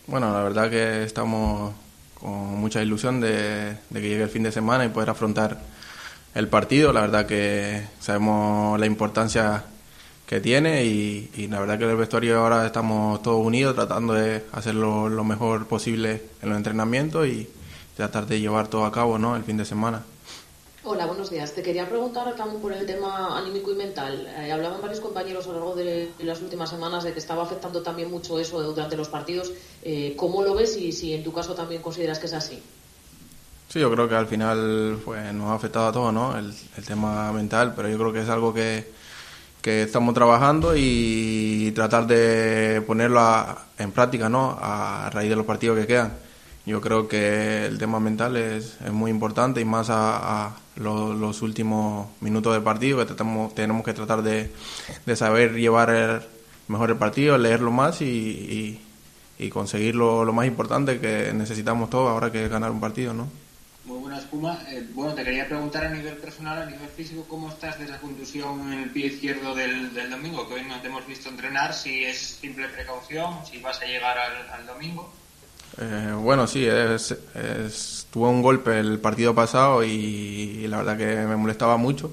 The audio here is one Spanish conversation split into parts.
Bueno, la verdad que estamos con mucha ilusión de que llegue el fin de semana y poder afrontar el partido. La verdad que sabemos la importancia que tiene y la verdad que en el vestuario ahora estamos todos unidos tratando de hacerlo lo mejor posible en los entrenamientos y tratar de llevar todo a cabo, ¿no?, el fin de semana. Hola, buenos días. Te quería preguntar también por el tema anímico y mental. Hablaban varios compañeros a lo largo de las últimas semanas de que estaba afectando también mucho eso durante los partidos. ¿Cómo lo ves y si en tu caso también consideras que es así? Sí, yo creo que al final nos ha afectado a todos, ¿no?, el tema mental, pero yo creo que es algo que estamos trabajando y tratar de ponerlo en práctica, ¿no?, a raíz de los partidos que quedan. Yo creo que el tema mental es muy importante y más a los últimos minutos del partido, que tenemos que tratar de saber llevar mejor el partido, leerlo más y conseguir lo más importante que necesitamos todos ahora, que es ganar un partido, ¿no? Muy buenas, Puma. Bueno, te quería preguntar a nivel personal, a nivel físico, ¿cómo estás de esa contusión en el pie izquierdo del domingo? Que hoy no te hemos visto entrenar, si es simple precaución, si vas a llegar al domingo. Bueno, sí, tuve un golpe el partido pasado y la verdad que me molestaba mucho.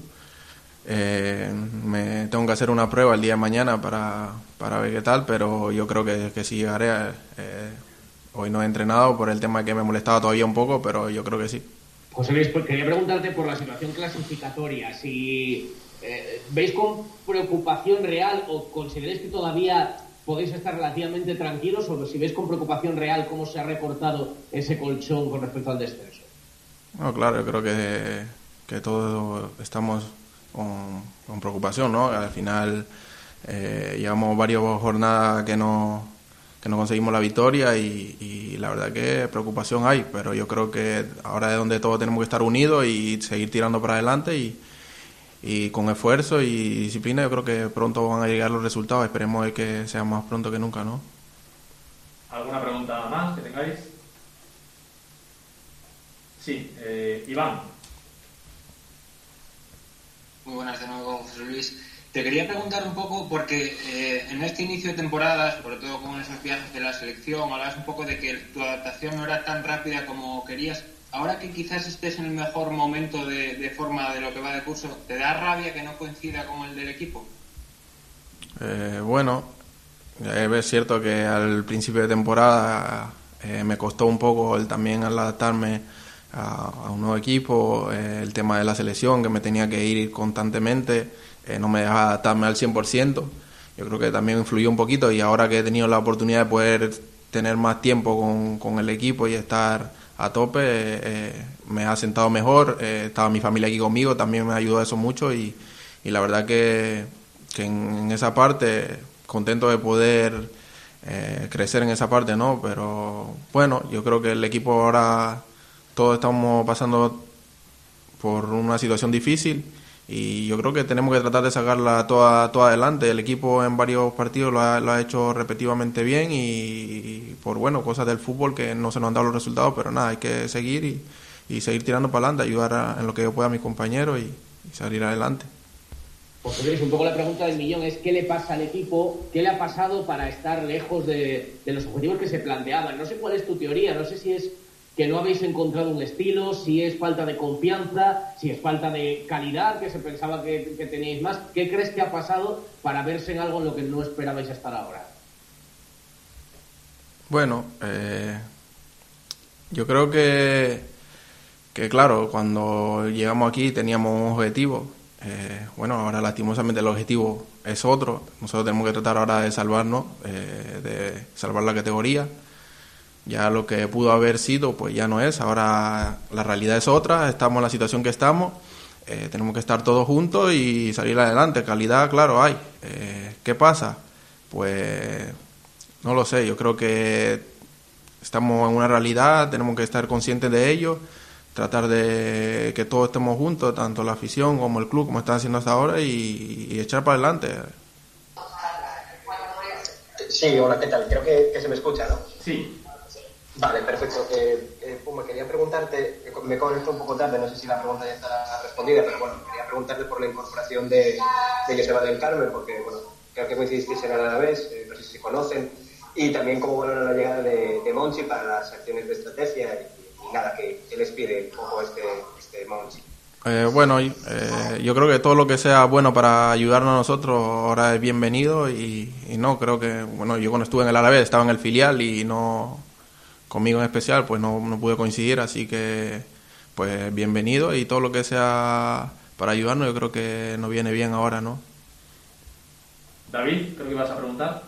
Me tengo que hacer una prueba el día de mañana para ver qué tal, pero yo creo que sí llegaré. Hoy no he entrenado por el tema que me molestaba todavía un poco, pero yo creo que sí. José Luis, pues quería preguntarte por la situación clasificatoria. Si veis con preocupación real o consideráis que todavía podéis estar relativamente tranquilos, o si veis con preocupación real cómo se ha recortado ese colchón con respecto al descenso. No, claro, yo creo que todos estamos con preocupación, ¿no? Al final llevamos varias jornadas que no conseguimos la victoria y la verdad que preocupación hay, pero yo creo que ahora es donde todos tenemos que estar unidos y seguir tirando para adelante y con esfuerzo y disciplina yo creo que pronto van a llegar los resultados. Esperemos que sea más pronto que nunca, ¿no? ¿Alguna pregunta más que tengáis? Sí, Iván. Muy buenas de nuevo, José Luis. Te quería preguntar un poco, porque en este inicio de temporada, sobre todo con esos viajes de la selección, hablabas un poco de que tu adaptación no era tan rápida como querías. Ahora que quizás estés en el mejor momento de forma de lo que va de curso, ¿te da rabia que no coincida con el del equipo? Bueno, es cierto que al principio de temporada me costó un poco también adaptarme a un nuevo equipo, el tema de la selección, que me tenía que ir constantemente, no me dejaba adaptarme al 100%. Yo creo que también influyó un poquito y ahora que he tenido la oportunidad de poder tener más tiempo con el equipo y estar a tope, me ha sentado mejor. Estaba mi familia aquí conmigo, también me ayudó eso mucho y la verdad que en esa parte contento de poder crecer en esa parte, ¿no? Pero bueno, yo creo que el equipo ahora todos estamos pasando por una situación difícil y yo creo que tenemos que tratar de sacarla toda adelante. El equipo en varios partidos lo ha hecho repetitivamente bien y por cosas del fútbol que no se nos han dado los resultados, pero nada, hay que seguir y seguir tirando para adelante, ayudar en lo que yo pueda a mis compañeros y salir adelante. Pues un poco la pregunta del millón es ¿qué le pasa al equipo? ¿Qué le ha pasado para estar lejos de los objetivos que se planteaban? No sé cuál es tu teoría, no sé si es que no habéis encontrado un estilo, si es falta de confianza, si es falta de calidad, que se pensaba que teníais más. ¿Qué crees que ha pasado para verse en algo en lo que no esperabais estar ahora? Bueno, yo creo que claro, cuando llegamos aquí teníamos un objetivo. Ahora lastimosamente el objetivo es otro. Nosotros tenemos que tratar ahora de salvarnos, de salvar la categoría. Ya lo que pudo haber sido, pues ya no es. Ahora la realidad es otra. Estamos en la situación que estamos. Tenemos que estar todos juntos y salir adelante. Calidad, claro, hay. ¿Qué pasa? Pues no lo sé. Yo creo que estamos en una realidad. Tenemos que estar conscientes de ello. Tratar de que todos estemos juntos, tanto la afición como el club, como están haciendo hasta ahora, y echar para adelante. Sí, hola, ¿qué tal? Creo que se me escucha, ¿no? Sí. Vale, perfecto. Me quería preguntarte, me conecto un poco tarde, no sé si la pregunta ya está respondida, pero bueno, quería preguntarte por la incorporación de Joseba del Carmen, porque creo que coincidisteis en el Alavés, no sé si se conocen, y también cómo valoran la llegada de Monchi para las acciones de estrategia y nada, que les pide un poco este Monchi. Bueno, yo creo que todo lo que sea bueno para ayudarnos a nosotros ahora es bienvenido y no, creo que, bueno, yo cuando estuve en el Alavés estaba en el filial y no, conmigo en especial, pues no pude coincidir, así que, pues bienvenido y todo lo que sea para ayudarnos yo creo que nos viene bien ahora, ¿no? David, creo que ibas a preguntar.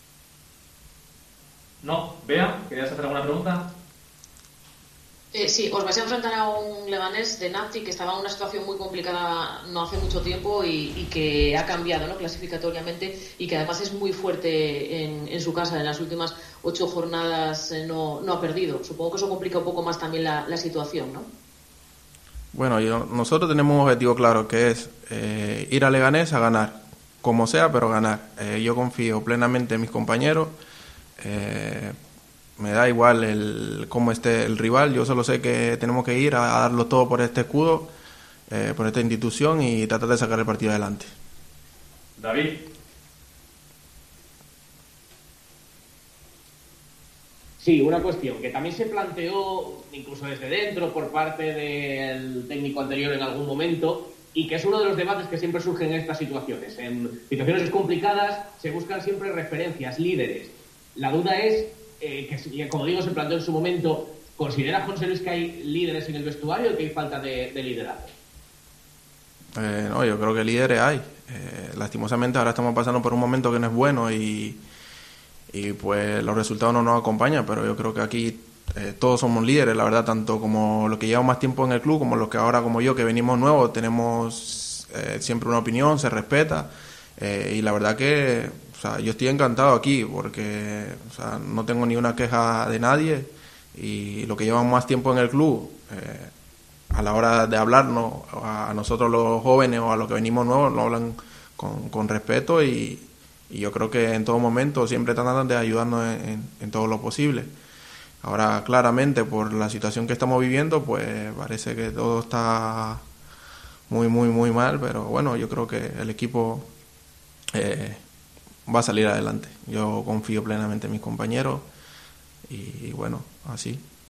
No, Bea, ¿querías hacer alguna pregunta? Sí, os vais a enfrentar a un Leganés de Nafti que estaba en una situación muy complicada no hace mucho tiempo y que ha cambiado, ¿no?, clasificatoriamente, y que además es muy fuerte en su casa. En las últimas 8 jornadas no ha perdido. Supongo que eso complica un poco más también la situación, ¿no? Bueno, nosotros tenemos un objetivo claro, que es ir a Leganés a ganar, como sea, pero ganar. Yo confío plenamente en mis compañeros. Me da igual cómo esté el rival, yo solo sé que tenemos que ir a darlo todo por este escudo, por esta institución y tratar de sacar el partido adelante. David. Sí, una cuestión que también se planteó incluso desde dentro por parte del técnico anterior en algún momento y que es uno de los debates que siempre surgen en estas situaciones. En situaciones complicadas se buscan siempre referencias, líderes. La duda es que, como digo, se planteó en su momento, ¿considera José Luis que hay líderes en el vestuario o que hay falta de liderazgo? No, yo creo que líderes hay. Lastimosamente ahora estamos pasando por un momento que no es bueno y pues los resultados no nos acompañan, pero yo creo que aquí todos somos líderes, la verdad, tanto como los que llevan más tiempo en el club como los que ahora, como yo, que venimos nuevos, tenemos siempre una opinión, se respeta y la verdad que, o sea, yo estoy encantado aquí porque, o sea, no tengo ni una queja de nadie y los que llevan más tiempo en el club, a la hora de hablarnos a nosotros los jóvenes o a los que venimos nuevos, nos hablan con respeto y yo creo que en todo momento siempre tratan de ayudarnos en todo lo posible. Ahora, claramente, por la situación que estamos viviendo, pues parece que todo está muy, muy, muy mal, pero bueno, yo creo que el equipo va a salir adelante. Yo confío plenamente en mis compañeros y bueno, así.